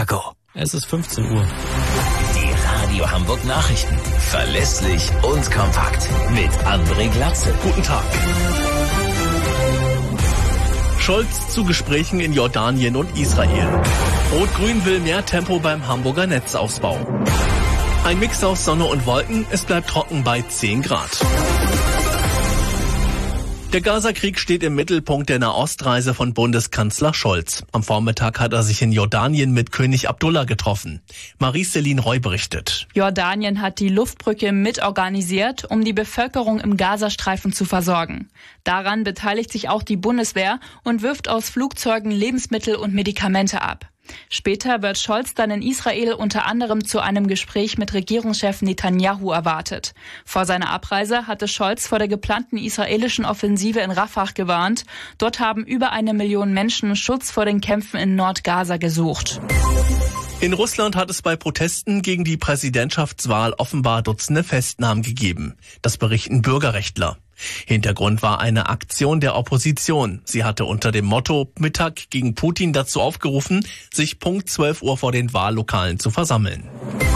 Marco? Es ist 15 Uhr. Die Radio Hamburg Nachrichten. Verlässlich und kompakt. Mit André Glatze. Guten Tag. Scholz zu Gesprächen in Jordanien und Israel. Rot-Grün will mehr Tempo beim Hamburger Netzausbau. Ein Mix aus Sonne und Wolken, es bleibt trocken bei 10 Grad. Der Gaza-Krieg steht im Mittelpunkt der Nahostreise von Bundeskanzler Scholz. Am Vormittag hat er sich in Jordanien mit König Abdullah getroffen. Marie-Céline Roy berichtet. Jordanien hat die Luftbrücke mitorganisiert, um die Bevölkerung im Gazastreifen zu versorgen. Daran beteiligt sich auch die Bundeswehr und wirft aus Flugzeugen Lebensmittel und Medikamente ab. Später wird Scholz dann in Israel unter anderem zu einem Gespräch mit Regierungschef Netanyahu erwartet. Vor seiner Abreise hatte Scholz vor der geplanten israelischen Offensive in Rafah gewarnt. Dort haben über 1 Million Menschen Schutz vor den Kämpfen in Nordgaza gesucht. In Russland hat es bei Protesten gegen die Präsidentschaftswahl offenbar Dutzende Festnahmen gegeben. Das berichten Bürgerrechtler. Hintergrund war eine Aktion der Opposition. Sie hatte unter dem Motto Mittag gegen Putin dazu aufgerufen, sich Punkt 12 Uhr vor den Wahllokalen zu versammeln.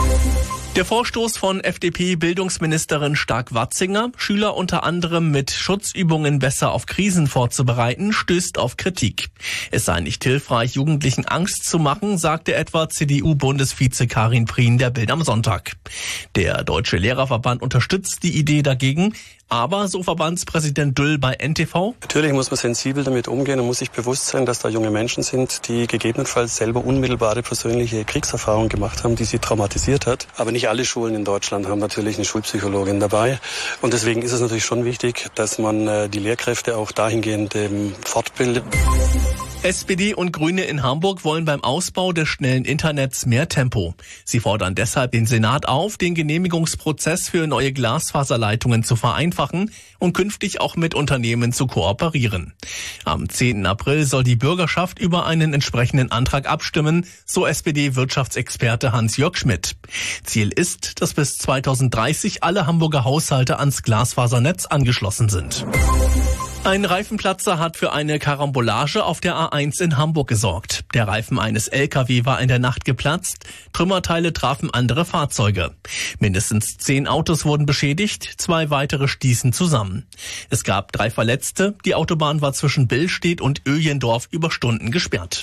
Der Vorstoß von FDP-Bildungsministerin Stark-Watzinger, Schüler unter anderem mit Schutzübungen besser auf Krisen vorzubereiten, stößt auf Kritik. Es sei nicht hilfreich, Jugendlichen Angst zu machen, sagte etwa CDU-Bundesvize Karin Prien der Bild am Sonntag. Der Deutsche Lehrerverband unterstützt die Idee dagegen, aber, so Verbandspräsident Düll bei NTV: Natürlich muss man sensibel damit umgehen und muss sich bewusst sein, dass da junge Menschen sind, die gegebenenfalls selber unmittelbare persönliche Kriegserfahrungen gemacht haben, die sie traumatisiert hat. Aber nicht alle Schulen in Deutschland haben natürlich eine Schulpsychologin dabei. Und deswegen ist es natürlich schon wichtig, dass man die Lehrkräfte auch dahingehend fortbildet. SPD und Grüne in Hamburg wollen beim Ausbau des schnellen Internets mehr Tempo. Sie fordern deshalb den Senat auf, den Genehmigungsprozess für neue Glasfaserleitungen zu vereinfachen und künftig auch mit Unternehmen zu kooperieren. Am 10. April soll die Bürgerschaft über einen entsprechenden Antrag abstimmen, so SPD-Wirtschaftsexperte Hans-Jörg Schmidt. Ziel ist, dass bis 2030 alle Hamburger Haushalte ans Glasfasernetz angeschlossen sind. Ein Reifenplatzer hat für eine Karambolage auf der A1 in Hamburg gesorgt. Der Reifen eines LKW war in der Nacht geplatzt, Trümmerteile trafen andere Fahrzeuge. Mindestens 10 Autos wurden beschädigt, 2 weitere stießen zusammen. Es gab 3 Verletzte, die Autobahn war zwischen Billstedt und Öjendorf über Stunden gesperrt.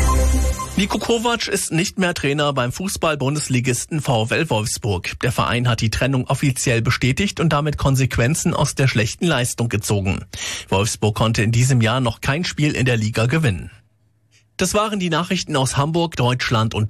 Niko Kovac ist nicht mehr Trainer beim Fußball-Bundesligisten VfL Wolfsburg. Der Verein hat die Trennung offiziell bestätigt und damit Konsequenzen aus der schlechten Leistung gezogen. Wolfsburg konnte in diesem Jahr noch kein Spiel in der Liga gewinnen. Das waren die Nachrichten aus Hamburg, Deutschland und